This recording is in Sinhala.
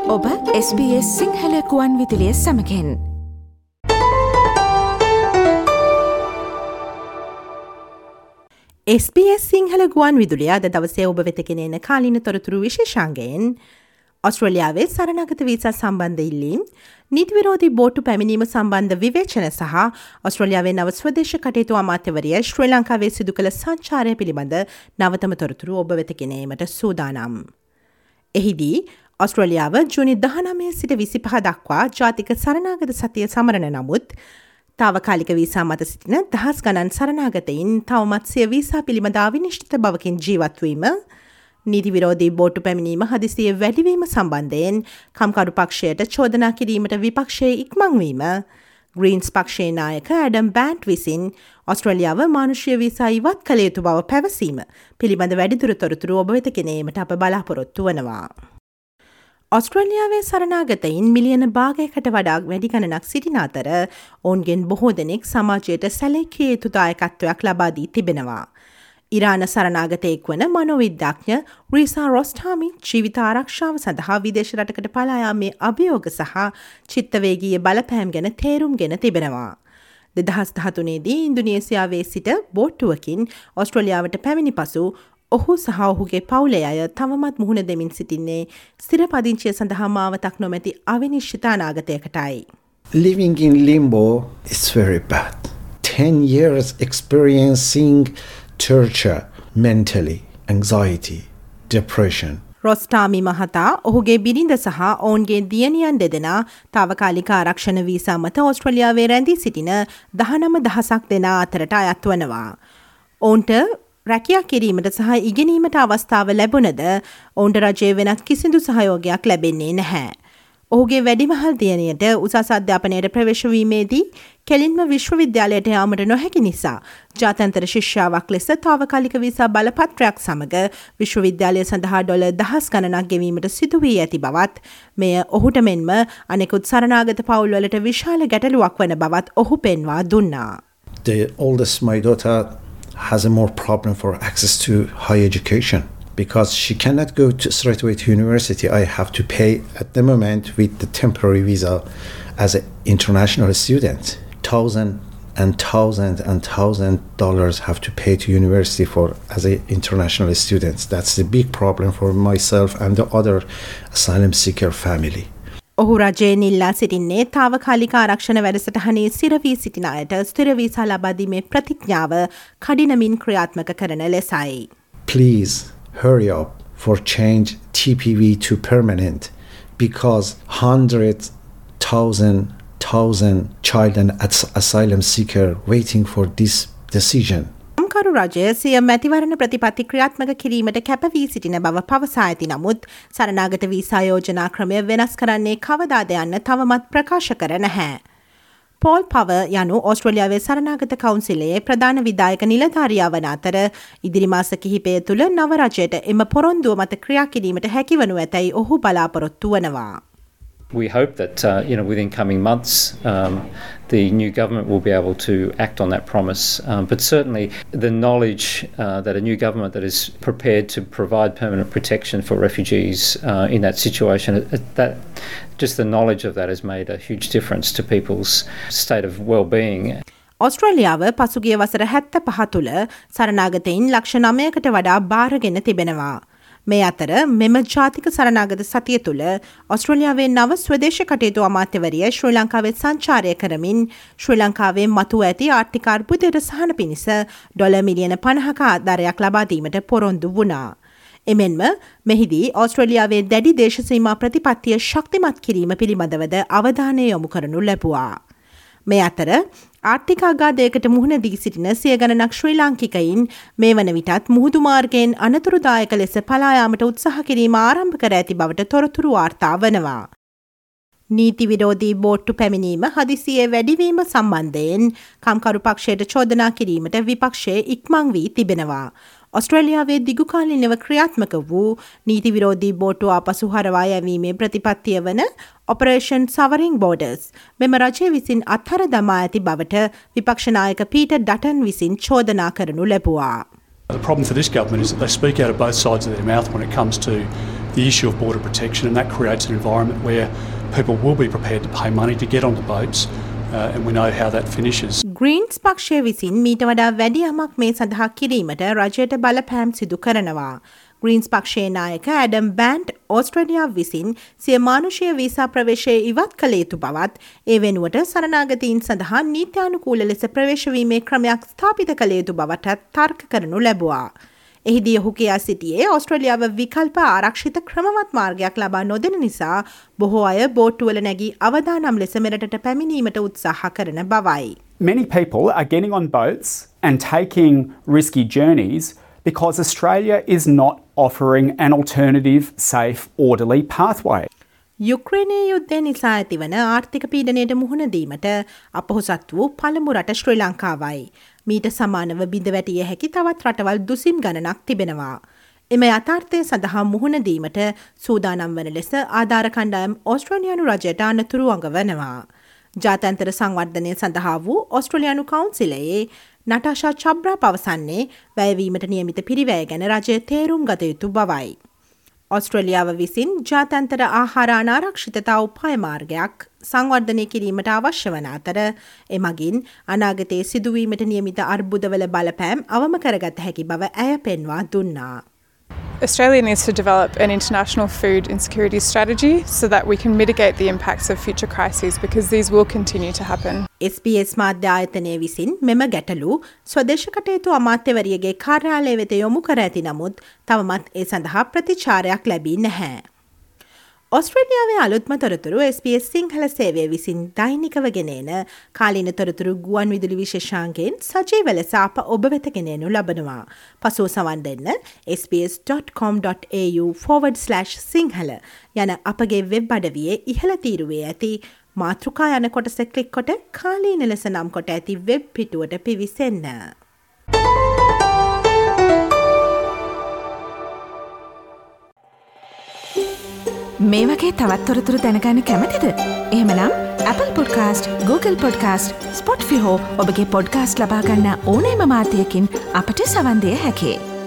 ඔබ SBS සිංහල ගුවන් විදුලිය සමගින් SBS සිංහල ගුවන් විදුලිය අද දවසේ ඔබ වෙත ගෙනෙන කාලින තොරතුරු විශේෂාංගයෙන් ඔස්ට්‍රේලියාවේ සරණාගත වීසා සම්බන්ධ ඉල්ලීම්, නීති විරෝධී බෝට්ටු පැමිණීම සම්බන්ධ විවේචන සහ ඔස්ට්‍රේලියාවේ නව ස්වදේශ කටයුතු අමාත්‍යවරිය ශ්‍රී ලංකාවේ සිදු කළ සංචාරය පිළිබඳ නවතම තොරතුරු ඔබ වෙත ගෙනීමට සූදානම්. එහිදී ඔස්ට්‍රේලියාව ජූනි 19 සිට 25 දක්වා ජාතික සරණාගත සතිය සමරන නමුත් තාවකාලික වීසා මත සිටින දහස් ගණන් සරණාගතයින් තවමත් සිය වීසා පිළිබඳ අවිනිශ්චිත බවකින් ජීවත්වීම, නීති විරෝධී බෝට්ටු පැමිණීම හදිසියේ වැඩිවීම සම්බන්ධයෙන් කම්කරු පක්ෂයට චෝදනා කිරීමට විපක්ෂයේ ඉක්මන්වීම, ග්‍රීන්ස් පක්ෂයේ නායක ඇඩම් බෑන්ට් විසින් ඔස්ට්‍රේලියාව මානුෂීය වීසා ඉවත් කළ යුතු බව පැවසීම පිළිබඳ වැඩිදුර තොරතුරු ඔබ වෙත ගෙනීමට අප බලාපොරොත්තු වනවා. ඔස්ට්‍රේලියාවේ සරණාගතයින් මිලියන භාගයකට වඩා වැඩි ගණනක් සිටින අතර ඔවුන්ගෙන් බොහෝ දෙනෙක් සමාජයට සැලකිය යුතු දායකත්වයක් ලබා දී තිබෙනවා. ඉරාන සරණාගතයෙක් වන මනෝවිද්‍යාඥ රීසා රොස්ටාමි ජීවිත ආරක්ෂාව සඳහා විදේශ රටකට පලා යාමේ අභියෝග සහ චිත්තවේගීය බලපෑම් ගැන තේරුම්ගෙන තිබෙනවා. 2013 දී ඉන්දුනීසියාවේ සිට බෝට්ටුවකින් ඔස්ට්‍රේලියාවට පැමිණි පසු ඔහු සහ ඔහුගේ පවුලේ අය තවමත් මුහුණ දෙමින් සිටින්නේ ස්ථිර පදිංචිය සඳහා මාවතක් නොමැති අවිනිශ්චිත අනාගතයකටයි. Living in limbo is very bad. 10 years experiencing torture, mentally, anxiety, depression. රොස්ටාමි මහතා ඔහුගේ බිරිඳ සහ ඔවුන්ගේ දියණියන් දෙදෙනා තාවකාලික ආරක්ෂණ වීසා මත ඔස්ට්‍රේලියාවේ රැඳී සිටින 19,000ක් දෙනා අතරට අයත් වනවා. ඔවුන්ට රැකියා කිරීමට සහ ඉගෙනීමට අවස්ථාව ලැබුණද ඔවුන්ට රජයේ වෙනත් කිසිදු සහයෝගයක් ලැබෙන්නේ නැහැ. ඔහුගේ වැඩිමහල් දියණියට උසස් අධ්‍යාපනයට ප්‍රවේශ වීමේදී කෙලින්ම විශ්වවිද්‍යාලයට යාමට නොහැකි නිසා ජාත්‍යන්තර ශිෂ්‍යාවක් ලෙස තාවකාලික වීසා බලපත්‍රයක් සමග විශ්වවිද්‍යාලය සඳහා ඩොලර් 10 ගණනක් ගෙවීමට සිදු වී ඇති බවත් මෙය ඔහුට මෙන්ම අනෙකුත් සරණාගත පවුල්වලට විශාල ගැටලුවක් වන බවත් ඔහු පෙන්වා දුන්නා. The oldest, my daughter, has a more problem for access to higher education because she cannot go straight away to university. I have to pay at the moment with the temporary visa as an international student. $1,000 have to pay to university for as an international student. That's the big problem for myself and the other asylum seeker family. ඔහු රජයෙන් ඉල්ලා සිටින්නේ තාවකාලික ආරක්ෂණ වැඩසටහනේ සිර වී සිටින අයට ස්ථිර වීසා ලබා දීමේ ප්‍රතිඥාව කඩිනමින් ක්‍රියාත්මක කරන ලෙසයි. Please hurry up for change TPV to permanent because 100,000 child and asylum seeker waiting for this decision. කම්කරු රජය සිය මැතිවරණ ප්‍රතිපත්ති ක්‍රියාත්මක කිරීමට කැපවී සිටින බව පවසා ඇති නමුත් සරණාගත වීසා යෝජනා ක්‍රමය වෙනස් කරන්නේ කවදාද යන්න තවමත් ප්‍රකාශ කර නැහැ. පෝල් පව යනු ඔස්ට්‍රේලියාවේ සරණාගත කවුන්සිලයේ ප්‍රධාන විධායක නිලධාරියා වන අතර ඉදිරි මාස කිහිපය තුළ නව රජයට එම පොරොන්දුව මත ක්‍රියා කිරීමට හැකිවනු ඇතැයි ඔහු බලාපොරොත්තු වනවා. We hope that within coming months the new government will be able to act on that promise. But certainly the knowledge that a new government that is prepared to provide permanent protection for refugees in that situation, that just the knowledge of that has made a huge difference to people's state of well-being. ඔස්ට්‍රේලියාව පසුගිය වසර 75 තුළ සරණාගතයින් ලක්ෂ 9කට වඩා බාරගෙන තිබෙනවා. මේ අතර මෙම ජාතික සරණාගත සතිය තුළ ඔස්ට්‍රේලියාවේ නව ස්වදේශ කටයුතු අමාත්‍යවරිය ශ්‍රී ලංකාවේ සංචාරය කරමින් ශ්‍රී ලංකාවේ මතුව ඇති ආර්ථික අර්බුදයට සහන පිණිස ඩොලර් මිලියන 50ක ආධාරයක් ලබා දීමට පොරොන්දු වුණා. එමෙන්ම මෙහිදී ඔස්ට්‍රේලියාවේ දැඩි දේශ සීමා ප්‍රතිපත්තිය ශක්තිමත් කිරීම පිළිබඳවද අවධානය යොමු කරනු ලැබුවා. මේ අතර ආර්ථික අගාධයකට මුහුණ දී සිටින සිය ගණනක් ශ්‍රී ලාංකිකයින් මේ වන විටත් මුහුදු මාර්ගයෙන් අනතුරුදායක ලෙස පලා යාමට උත්සාහ කිරීම ආරම්භ කර ඇති බවට තොරතුරු වාර්තා වනවා. නීති විරෝධී බෝට්ටු පැමිණීම හදිසියේ වැඩිවීම සම්බන්ධයෙන් කම්කරු පක්ෂයට චෝදනා කිරීමට විපක්ෂයේ ඉක්මන් වී තිබෙනවා. ඔස්ට්‍රේලියාවේ දිගුකාලීනව ක්‍රියාත්මක වූ නීති විරෝධී බෝට්ටු ආපසු හරවා යැවීමේ ප්‍රතිපත්තිය වන ඔපරේෂන් සවරිං බෝඩර්ස් මෙම රජය විසින් අත්හර දමා ඇති බවට විපක්ෂ නායක පීටර් ඩටන් විසින් චෝදනා කරනු ලැබුවා. The problem for this government is that they speak out of both sides of their mouth when it comes to the issue of border protection, and that creates an environment where people will be prepared to pay money to get onto boats, and we know how that finishes. Greens පක්ෂය විසින් මීට වඩා වැඩි යමක් මේ සඳහා කිරීමට රජයට බලපෑම් සිදු කරනවා. ග්‍රීන්ස් පක්ෂයේ නායක ඇඩම් බෑන්ඩ් ඕස්ට්‍රේලියා විසින් සිය මානුෂීය වීසා ප්‍රවේශය ඉවත් කළ යුතු බවත් ඒ වෙනුවට සරණාගතීන් සඳහා නීත්‍යානුකූල ලෙස ප්‍රවේශ වීමේ ක්‍රමයක් ස්ථාපිත කළ යුතු බවට තර්ක කරනු ලැබුවා. එහිදී ඔහු කියා සිටියේ ඕස්ට්‍රේලියාව විකල්ප ආරක්ෂිත ක්‍රමවත් මාර්ගයක් ලබා නොදෙන නිසා බොහෝ අය බෝට්ටුවල නැගී අවදානම් ලෙස මෙරටට පැමිණීමට උත්සාහ කරන බවයි. Many people are getting on boats and taking risky journeys because Australia is not offering an alternative, safe, orderly pathway. යුක්‍රේනයේ යුද්ධය නිසා ඇතිවන ආර්ථික පීඩනයට මුහුණ දීමට අපොහොසත් වූ පළමු රට ශ්‍රී ලංකාවයි. මීට සමානව බිඳ වැටිය හැකි තවත් රටවල් දුසින් ගණනක් තිබෙනවා. එම යථාර්ථය සඳහා මුහුණ දීමට සූදානම් වන ලෙස ආධාර කණ්ඩායම් ඕස්ට්‍රේලියානු රජයට අනතුරු අඟවනවා. ජාත්‍යන්තර සංවර්ධනය සඳහා වූ ඕස්ට්‍රේලියානු කවුන්සිලයේ නටාෂා චබ්රා පවසන්නේ වැයවීමට නියමිත පිරිවැය ගැන රජය තේරුම් ගත යුතු බවයි. ඔස්ට්‍රේලියාව විසින් ජාත්‍යන්තර ආහාර අනාරක්ෂිතතා උපාය මාර්ගයක් සංවර්ධනය කිරීමට අවශ්‍ය වන අතර එමගින් අනාගතයේ සිදුවීමට නියමිත අර්බුදවල බලපෑම් අවම කරගත හැකි බව ඇය පෙන්වා දුන්නා. Australia needs to develop an international food insecurity strategy so that we can mitigate the impacts of future crises, because these will continue to happen. SBS මාධ්‍ය ආයතනය විසින් මෙම ගැටලු ස්වදේශ කටයුතු අමාත්‍යවරියගේ කාර්යාලය වෙත යොමු කර ඇති නමුත් තවමත් ඒ සඳහා ප්‍රතිචාරයක් ලැබී නැහැ. ඔස්ට්‍රේලියාවේ අලුත්ම තොරතුරු SBS සිංහල සේවය විසින් දෛනිකව ගෙනෙන කාලීන තොරතුරු ගුවන් විදුලි විශේෂාංගයෙන් සජීව ලෙස අප ඔබ වෙත ගෙනෙනු ලබනවා. පසුව සවන් දෙන්න sbs.com.au/සිංහල යන අපගේ වෙබ් අඩවියේ ඉහළ තීරුවේ ඇති මාතෘකා යන කොටස ක්ලික් කොට කාලීන ලෙස නම් කොට ඇති වෙබ් පිටුවට පිවිසෙන්න. මේ වගේ තවත් තොරතුරු දැනගන්න කැමතිද? එහෙමනම් Apple Podcast, Google Podcast, Spotify හෝ ඔබගේ පොඩ්කාස්ට් ලබා ගන්න ඕනෑම මාධ්‍යයකින් අපට සවන් දෙය හැකියි.